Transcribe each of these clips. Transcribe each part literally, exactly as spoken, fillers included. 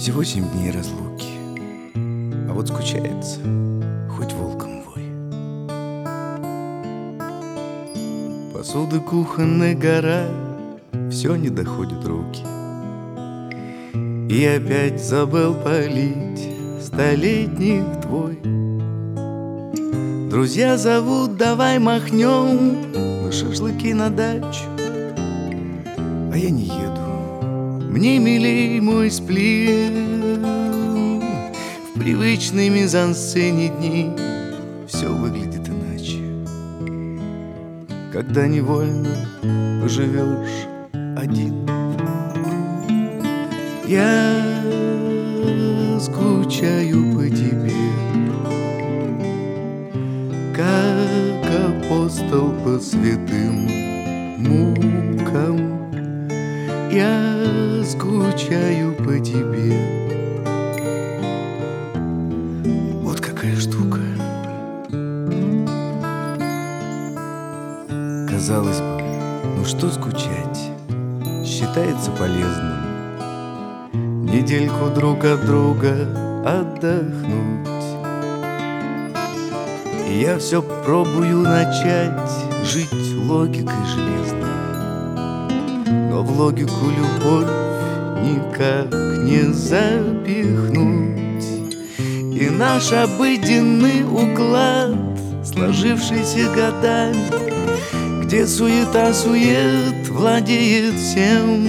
Всего семь дней разлуки, а вот скучается, хоть волком вой. Посуды кухонной гора, все не доходит руки. И опять забыл полить столетник твой. Друзья зовут, давай махнем на шашлыки на дачу, а я не еду. Мне милей мой сплин. В привычной мизансцене дней все выглядит иначе, когда невольно поживешь один. Я скучаю по тебе, как апостол по святым мукам. Я скучаю по тебе. Вот какая штука. Казалось бы, ну что скучать, считается полезным недельку друг от друга отдохнуть. И я все пробую начать жить логикой железной, но в логику любовь никак не запихнуть. И наш обыденный уклад, сложившийся годами, где суета-сует владеет всем,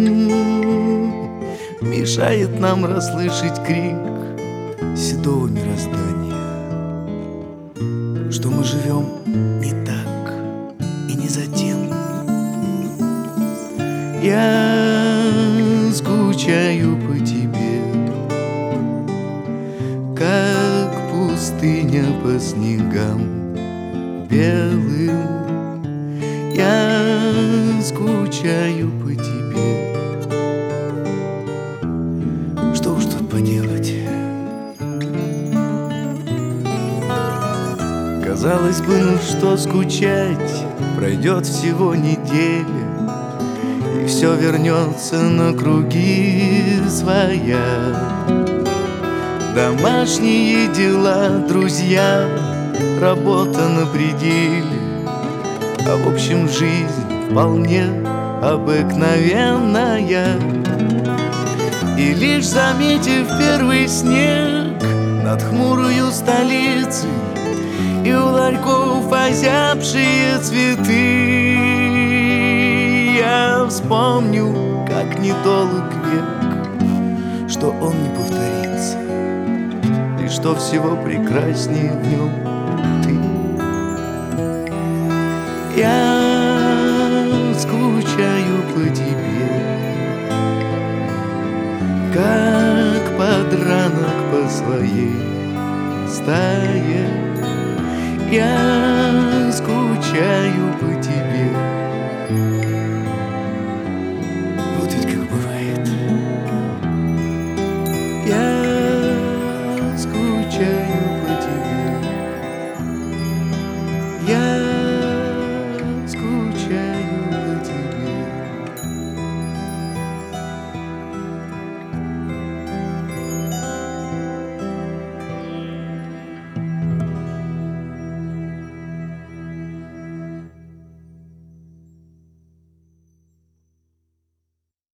мешает нам расслышать крик седого мироздания, что мы живем не так и не за тем. Я скучаю по тебе, как пустыня по снегам белым. Я скучаю по тебе. Что уж тут поделать? Казалось бы, ну что скучать, пройдет всего неделя, и все вернется на круги своя. Домашние дела, друзья, работа на пределе, а в общем жизнь вполне обыкновенная. И лишь заметив первый снег над хмурою столицей и у ларьков озябшие цветы, я вспомню, как недолг век, что он не повторится, и что всего прекраснее в нем ты. Я скучаю по тебе, как подранок по своей стае. Я скучаю по тебе. Вот ведь как бывает. Я скучаю по тебе. Я